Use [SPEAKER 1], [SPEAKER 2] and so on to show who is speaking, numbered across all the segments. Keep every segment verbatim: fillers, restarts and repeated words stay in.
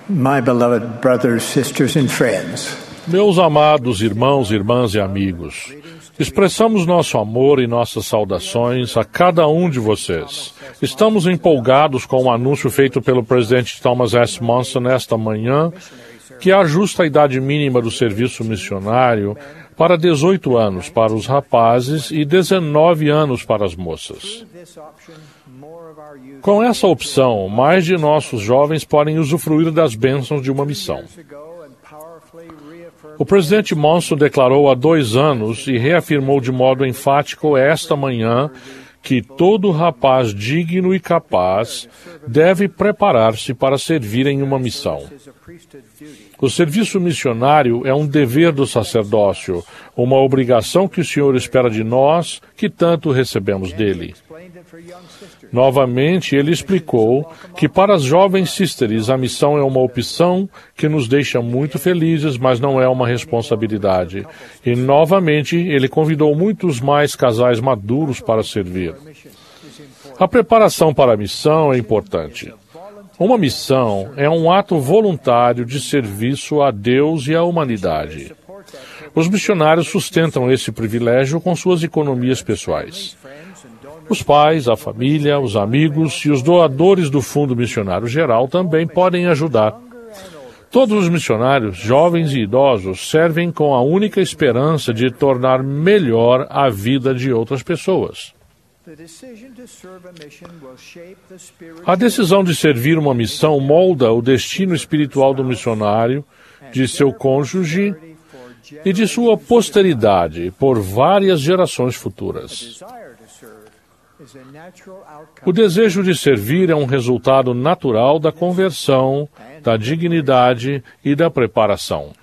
[SPEAKER 1] My beloved brothers, sisters and friends,
[SPEAKER 2] Meus amados irmãos, irmãs e amigos, expressamos nosso amor e nossas saudações a cada um de vocês. Estamos empolgados com o anúncio feito pelo presidente Thomas S. Monson esta manhã, que ajusta a idade mínima do serviço missionário para dezoito anos para os rapazes e dezenove anos para as moças. Com essa opção, mais de nossos jovens podem usufruir das bênçãos de uma missão. O presidente Monson declarou há dois anos e reafirmou de modo enfático esta manhã que todo rapaz digno e capaz deve preparar-se para servir em uma missão. O serviço missionário é um dever do sacerdócio, uma obrigação que o Senhor espera de nós, que tanto recebemos dele. Novamente, ele explicou que para as jovens sisters a missão é uma opção que nos deixa muito felizes, mas não é uma responsabilidade. E, novamente, ele convidou muitos mais casais maduros para servir. A preparação para a missão é importante. Uma missão é um ato voluntário de serviço a Deus e à humanidade. Os missionários sustentam esse privilégio com suas economias pessoais. Os pais, a família, os amigos e os doadores do Fundo Missionário Geral também podem ajudar. Todos os missionários, jovens e idosos, servem com a única esperança de tornar melhor a vida de outras pessoas. A decisão de servir uma missão molda o destino espiritual do missionário, de seu cônjuge e de sua posteridade por várias gerações futuras. O desejo de servir é um resultado natural da conversão, da dignidade e da preparação.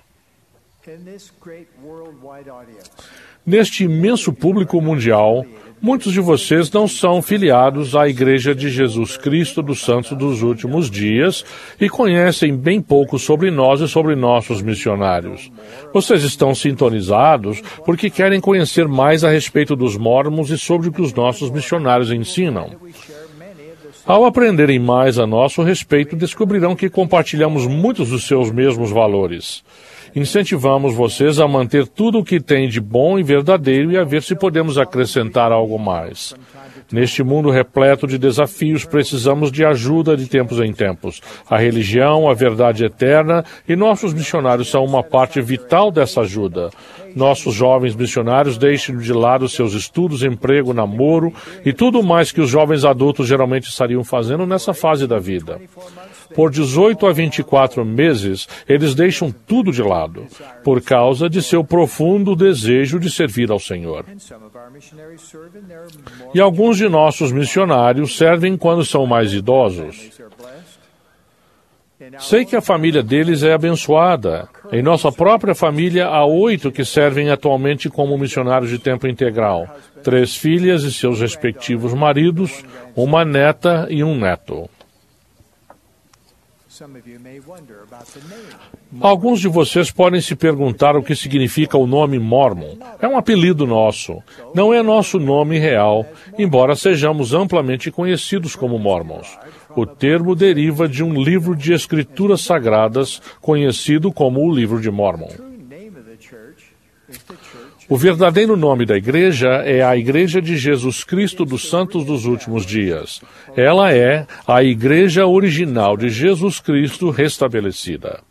[SPEAKER 2] Neste imenso público mundial, muitos de vocês não são filiados à Igreja de Jesus Cristo dos Santos dos Últimos Dias e conhecem bem pouco sobre nós e sobre nossos missionários. Vocês estão sintonizados porque querem conhecer mais a respeito dos Mórmons e sobre o que os nossos missionários ensinam. Ao aprenderem mais a nosso respeito, descobrirão que compartilhamos muitos dos seus mesmos valores. Incentivamos vocês a manter tudo o que tem de bom e verdadeiro e a ver se podemos acrescentar algo mais. Neste mundo repleto de desafios, precisamos de ajuda de tempos em tempos. A religião, a verdade eterna e nossos missionários são uma parte vital dessa ajuda. Nossos jovens missionários deixam de lado seus estudos, emprego, namoro e tudo mais que os jovens adultos geralmente estariam fazendo nessa fase da vida. Por dezoito a vinte e quatro meses, eles deixam tudo de lado, por causa de seu profundo desejo de servir ao Senhor. E alguns de nossos missionários servem quando são mais idosos. Sei que a família deles é abençoada. Em nossa própria família, há oito que servem atualmente como missionários de tempo integral. Três filhas e seus respectivos maridos, uma neta e um neto. Alguns de vocês podem se perguntar o que significa o nome Mormon. É um apelido nosso. Não é nosso nome real, embora sejamos amplamente conhecidos como Mormons. O termo deriva de um livro de escrituras sagradas conhecido como o Livro de Mormon. O verdadeiro nome da igreja é a Igreja de Jesus Cristo dos Santos dos Últimos Dias. Ela é a igreja original de Jesus Cristo restabelecida.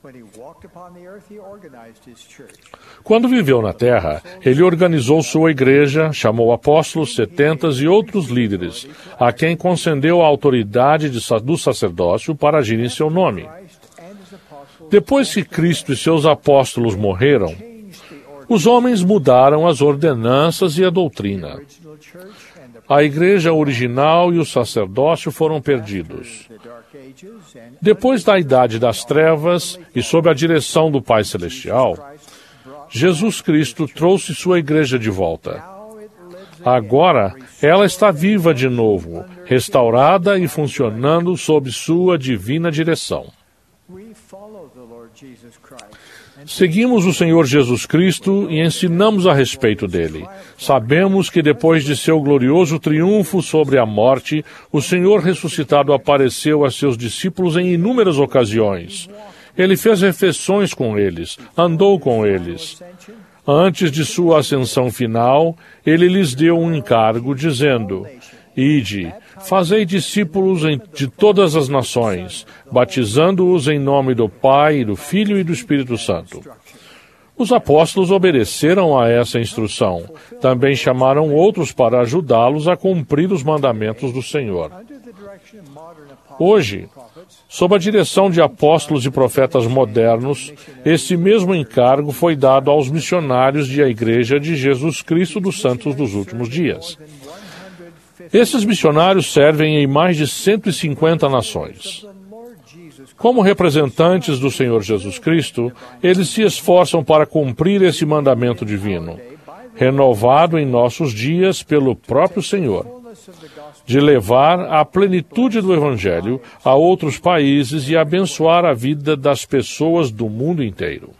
[SPEAKER 2] Quando viveu na terra, ele organizou sua igreja, chamou apóstolos, setentas e outros líderes, a quem concedeu a autoridade de, do sacerdócio para agir em seu nome. Depois que Cristo e seus apóstolos morreram, os homens mudaram as ordenanças e a doutrina. A igreja original e o sacerdócio foram perdidos. Depois da Idade das Trevas e sob a direção do Pai Celestial, Jesus Cristo trouxe sua igreja de volta. Agora, ela está viva de novo, restaurada e funcionando sob sua divina direção. Seguimos o Senhor Jesus Cristo e ensinamos a respeito dele. Sabemos que depois de seu glorioso triunfo sobre a morte, o Senhor ressuscitado apareceu a seus discípulos em inúmeras ocasiões. Ele fez refeições com eles, andou com eles. Antes de sua ascensão final, ele lhes deu um encargo, dizendo: Ide, fazei discípulos de todas as nações, batizando-os em nome do Pai, do Filho e do Espírito Santo. Os apóstolos obedeceram a essa instrução. Também chamaram outros para ajudá-los a cumprir os mandamentos do Senhor. Hoje, sob a direção de apóstolos e profetas modernos, esse mesmo encargo foi dado aos missionários de a Igreja de Jesus Cristo dos Santos dos Últimos Dias. Esses missionários servem em mais de cento e cinquenta nações. Como representantes do Senhor Jesus Cristo, eles se esforçam para cumprir esse mandamento divino, renovado em nossos dias pelo próprio Senhor, de levar a plenitude do Evangelho a outros países e abençoar a vida das pessoas do mundo inteiro.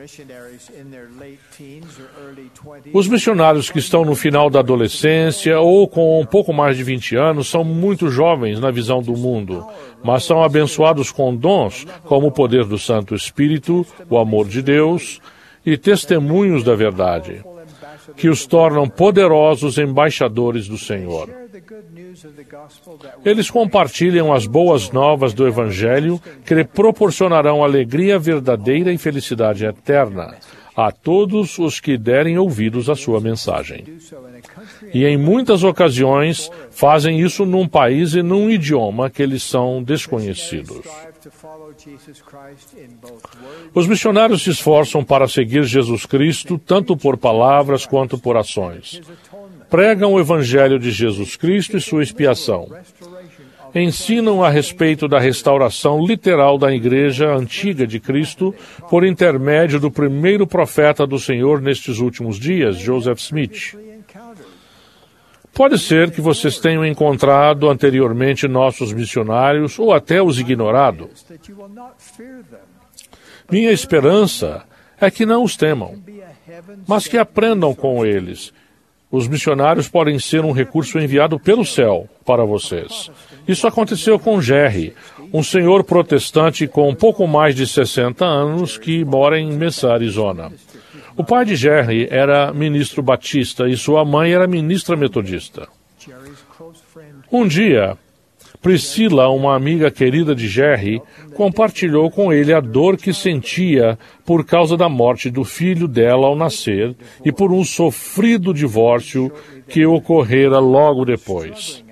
[SPEAKER 2] Os missionários que estão no final da adolescência ou com um pouco mais de vinte anos são muito jovens na visão do mundo, mas são abençoados com dons como o poder do Santo Espírito, o amor de Deus e testemunhos da verdade, que os tornam poderosos embaixadores do Senhor. Eles compartilham as boas novas do Evangelho que lhe proporcionarão alegria verdadeira e felicidade eterna a todos os que derem ouvidos à sua mensagem. E em muitas ocasiões fazem isso num país e num idioma que eles são desconhecidos. Os missionários se esforçam para seguir Jesus Cristo tanto por palavras quanto por ações. Pregam o Evangelho de Jesus Cristo e sua expiação. Ensinam a respeito da restauração literal da Igreja Antiga de Cristo por intermédio do primeiro profeta do Senhor nestes últimos dias, Joseph Smith. Pode ser que vocês tenham encontrado anteriormente nossos missionários ou até os ignorado. Minha esperança é que não os temam, mas que aprendam com eles. Os missionários podem ser um recurso enviado pelo céu para vocês. Isso aconteceu com Jerry, um senhor protestante com um pouco mais de sessenta anos que mora em Mesa, Arizona. O pai de Jerry era ministro batista e sua mãe era ministra metodista. Um dia, Priscila, uma amiga querida de Jerry, compartilhou com ele a dor que sentia por causa da morte do filho dela ao nascer e por um sofrido divórcio que ocorrera logo depois.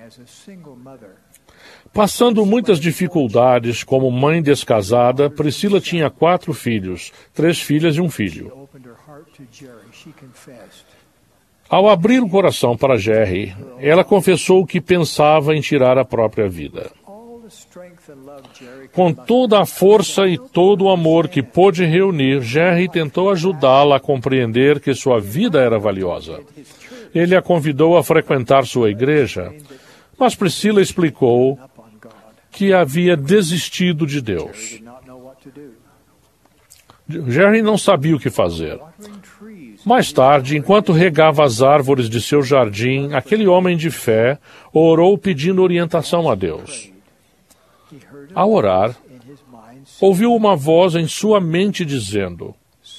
[SPEAKER 2] Passando muitas dificuldades como mãe descasada, Priscila tinha quatro filhos, três filhas e um filho. Ao abrir o coração para Jerry, ela confessou que pensava em tirar a própria vida. Com toda a força e todo o amor que pôde reunir, Jerry tentou ajudá-la a compreender que sua vida era valiosa. Ele a convidou a frequentar sua igreja, mas Priscila explicou que havia desistido de Deus. Jerry não sabia o que fazer. Mais tarde, enquanto regava as árvores de seu jardim, aquele homem de fé orou pedindo orientação a Deus. Ao orar, ouviu uma voz em sua mente dizendo: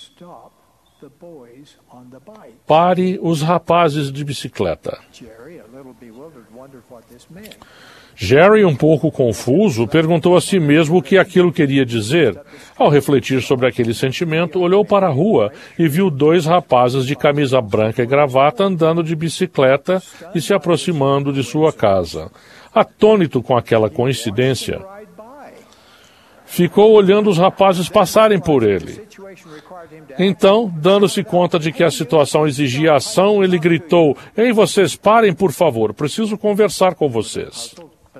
[SPEAKER 2] pare os rapazes de bicicleta. Jerry, um pouco confuso, perguntou a si mesmo o que aquilo queria dizer. Ao refletir sobre aquele sentimento, olhou para a rua e viu dois rapazes de camisa branca e gravata andando de bicicleta e se aproximando de sua casa. Atônito com aquela coincidência, ficou olhando os rapazes passarem por ele. Então, dando-se conta de que a situação exigia ação, ele gritou: "Ei, vocês, parem, por favor, preciso conversar com vocês."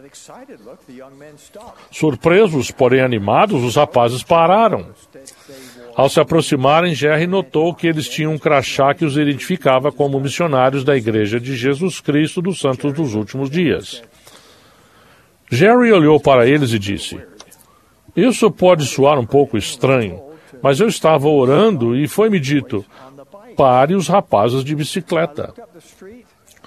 [SPEAKER 2] Surpresos, porém animados, os rapazes pararam. Ao se aproximarem, Jerry notou que eles tinham um crachá que os identificava como missionários da Igreja de Jesus Cristo dos Santos dos Últimos Dias. Jerry olhou para eles e disse: "Isso pode soar um pouco estranho, mas eu estava orando e foi-me dito: pare os rapazes de bicicleta.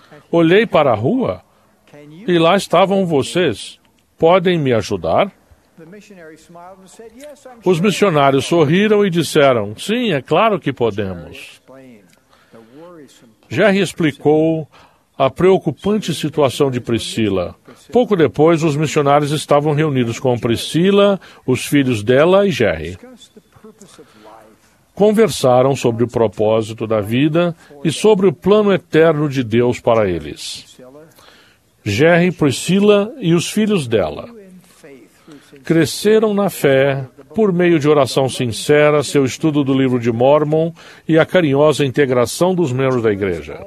[SPEAKER 2] Olhei para a rua e lá estavam vocês. Podem me ajudar?" Os missionários sorriram e disseram, sim, é claro que podemos. Jerry explicou a preocupante situação de Priscila. Pouco depois, os missionários estavam reunidos com Priscila, os filhos dela e Jerry. Conversaram sobre o propósito da vida e sobre o plano eterno de Deus para eles. Jerry, Priscila e os filhos dela cresceram na fé por meio de oração sincera, seu estudo do livro de Mórmon e a carinhosa integração dos membros da igreja.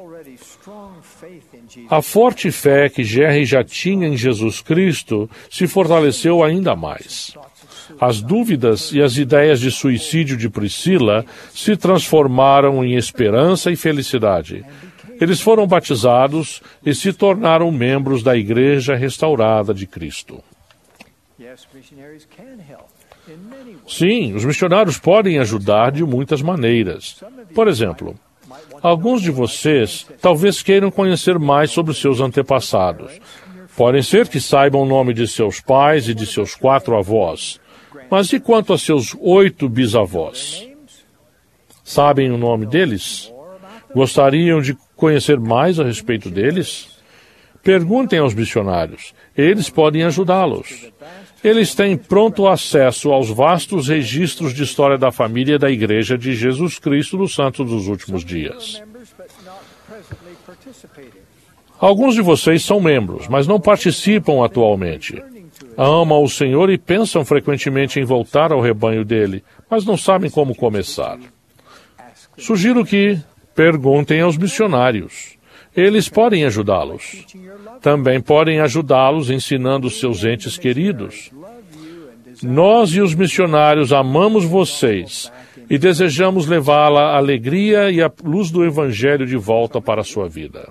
[SPEAKER 2] A forte fé que Jerry já tinha em Jesus Cristo se fortaleceu ainda mais. As dúvidas e as ideias de suicídio de Priscila se transformaram em esperança e felicidade. Eles foram batizados e se tornaram membros da Igreja Restaurada de Cristo. Sim, os missionários podem ajudar de muitas maneiras. Por exemplo, alguns de vocês talvez queiram conhecer mais sobre seus antepassados. Podem ser que saibam o nome de seus pais e de seus quatro avós. Mas e quanto a seus oito bisavós? Sabem o nome deles? Gostariam de conhecer mais a respeito deles? Perguntem aos missionários. Eles podem ajudá-los. Eles têm pronto acesso aos vastos registros de história da família da Igreja de Jesus Cristo dos Santos dos Últimos Dias. Alguns de vocês são membros, mas não participam atualmente. Amam o Senhor e pensam frequentemente em voltar ao rebanho dele, mas não sabem como começar. Sugiro que perguntem aos missionários. Eles podem ajudá-los. Também podem ajudá-los ensinando seus entes queridos. Nós e os missionários amamos vocês e desejamos levá-la a alegria e a luz do Evangelho de volta para a sua vida.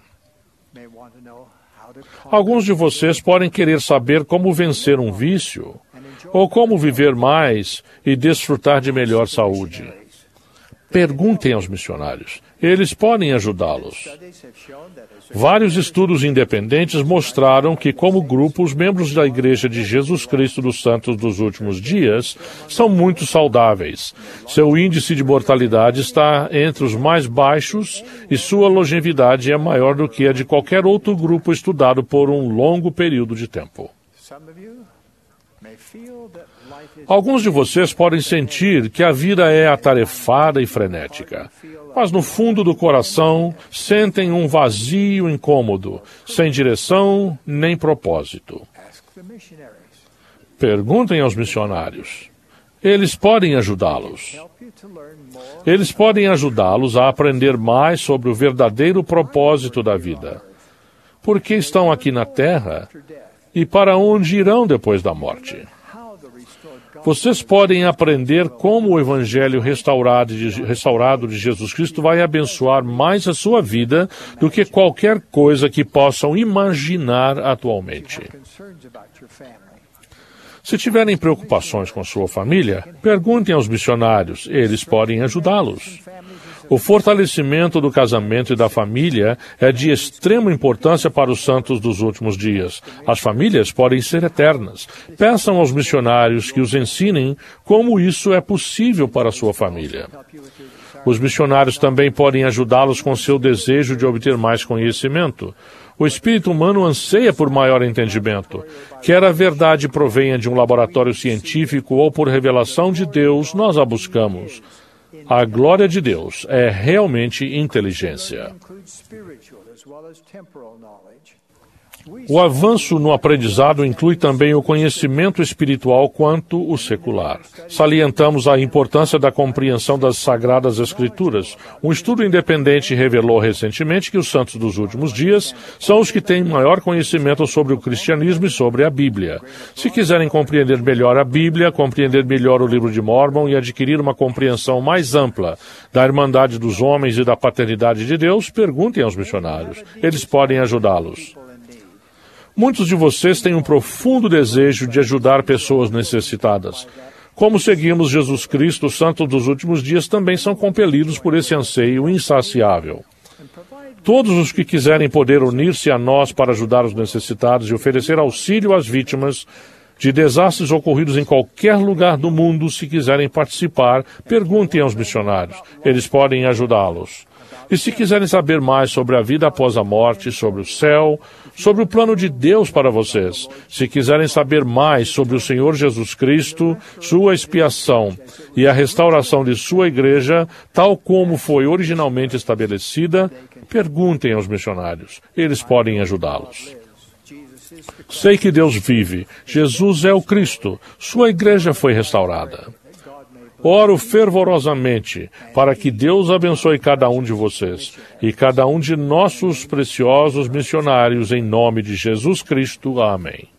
[SPEAKER 2] Alguns de vocês podem querer saber como vencer um vício, ou como viver mais e desfrutar de melhor saúde. Perguntem aos missionários. Eles podem ajudá-los. Vários estudos independentes mostraram que, como grupo, os membros da Igreja de Jesus Cristo dos Santos dos Últimos Dias são muito saudáveis. Seu índice de mortalidade está entre os mais baixos e sua longevidade é maior do que a de qualquer outro grupo estudado por um longo período de tempo. Alguns de vocês podem sentir que a vida é atarefada e frenética, mas no fundo do coração sentem um vazio incômodo, sem direção nem propósito. Perguntem aos missionários. Eles podem ajudá-los. Eles podem ajudá-los a aprender mais sobre o verdadeiro propósito da vida. Por que estão aqui na Terra e para onde irão depois da morte? Vocês podem aprender como o Evangelho restaurado de, restaurado de Jesus Cristo vai abençoar mais a sua vida do que qualquer coisa que possam imaginar atualmente. Se tiverem preocupações com sua família, perguntem aos missionários. Eles podem ajudá-los. O fortalecimento do casamento e da família é de extrema importância para os santos dos últimos dias. As famílias podem ser eternas. Peçam aos missionários que os ensinem como isso é possível para a sua família. Os missionários também podem ajudá-los com seu desejo de obter mais conhecimento. O espírito humano anseia por maior entendimento. Quer a verdade provenha de um laboratório científico ou por revelação de Deus, nós a buscamos. A glória de Deus é realmente inteligência. O avanço no aprendizado inclui também o conhecimento espiritual quanto o secular. Salientamos a importância da compreensão das Sagradas Escrituras. Um estudo independente revelou recentemente que os santos dos últimos dias são os que têm maior conhecimento sobre o cristianismo e sobre a Bíblia. Se quiserem compreender melhor a Bíblia, compreender melhor o livro de Mórmon e adquirir uma compreensão mais ampla da Irmandade dos Homens e da Paternidade de Deus, perguntem aos missionários. Eles podem ajudá-los. Muitos de vocês têm um profundo desejo de ajudar pessoas necessitadas. Como seguimos Jesus Cristo, os santos dos últimos dias também são compelidos por esse anseio insaciável. Todos os que quiserem poder unir-se a nós para ajudar os necessitados e oferecer auxílio às vítimas, de desastres ocorridos em qualquer lugar do mundo. Se quiserem participar, perguntem aos missionários. Eles podem ajudá-los. E se quiserem saber mais sobre a vida após a morte, sobre o céu, sobre o plano de Deus para vocês, se quiserem saber mais sobre o Senhor Jesus Cristo, sua expiação e a restauração de sua igreja, tal como foi originalmente estabelecida, perguntem aos missionários. Eles podem ajudá-los. Sei que Deus vive. Jesus é o Cristo. Sua igreja foi restaurada. Oro fervorosamente para que Deus abençoe cada um de vocês e cada um de nossos preciosos missionários em nome de Jesus Cristo. Amém.